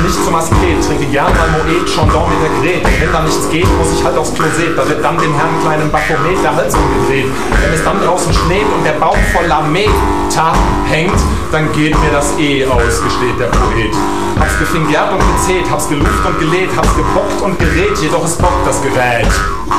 nicht zum Asket, trinke gern mal Moet, Chandon mit der Gret. Und wenn da nichts geht, muss ich halt aufs Kloset. Da wird dann dem Herrn kleinen Baphomet der Hals umgedreht. Wenn es dann draußen schneet und der Baum voller Meter hängt, dann geht mir das aus, gesteht der Poet. Hab's gefingert und gezählt, hab's geluft und gelegt, hab's gebockt und gerät, jedoch es bockt das Gerät.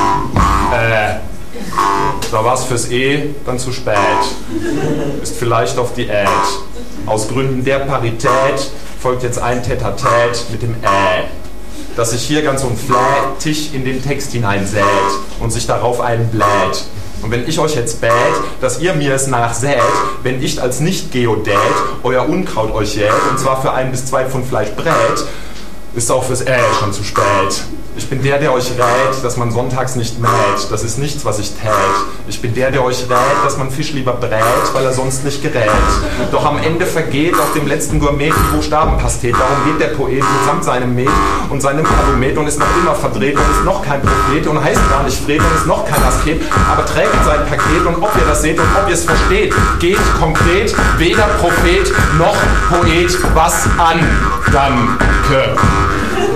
Da war's fürs dann zu spät. Ist vielleicht auf Diät. Aus Gründen der Parität folgt jetzt ein Tête-à-Tête mit dem das sich hier ganz unflätig in den Text hineinsät und sich darauf einbläht. Und wenn ich euch jetzt bät, dass ihr mir es nachsät, wenn ich als Nicht-Geodät euer Unkraut euch jät, und zwar für 1 bis 2 Pfund Fleisch brät, ist auch fürs schon zu spät. Ich bin der euch rät, dass man sonntags nicht mäht. Das ist nichts, was ich tät. Ich bin der euch rät, dass man Fisch lieber brät, weil er sonst nicht gerät. Doch am Ende vergeht auf dem letzten Gourmet die Buchstabenpastet. Darum geht der Poet mitsamt seinem Met und seinem Padomet und ist noch immer verdreht und ist noch kein Prophet und heißt gar nicht Fred und ist noch kein Asket, aber trägt sein Paket und ob ihr das seht und ob ihr es versteht, geht konkret weder Prophet noch Poet was an. Danke.